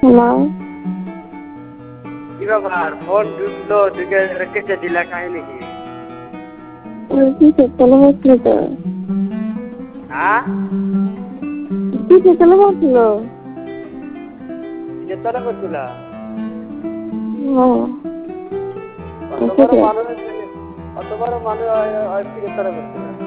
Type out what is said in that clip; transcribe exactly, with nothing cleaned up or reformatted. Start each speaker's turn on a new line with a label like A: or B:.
A: Hello.
B: কি ব্যাপার phone ঢুকলো ঢুকে রেখেছে দিলা কাহিনী কি?
A: কিসের তেলে হচ্ছিল তো?
B: হ্যাঁ
A: কিসের তেলে হচ্ছিল?
B: কিসের তলে করছিল?
A: হ্যাঁ
B: অত বড় মানুষ অত বড় মানুষ কিসের তলে করছিল?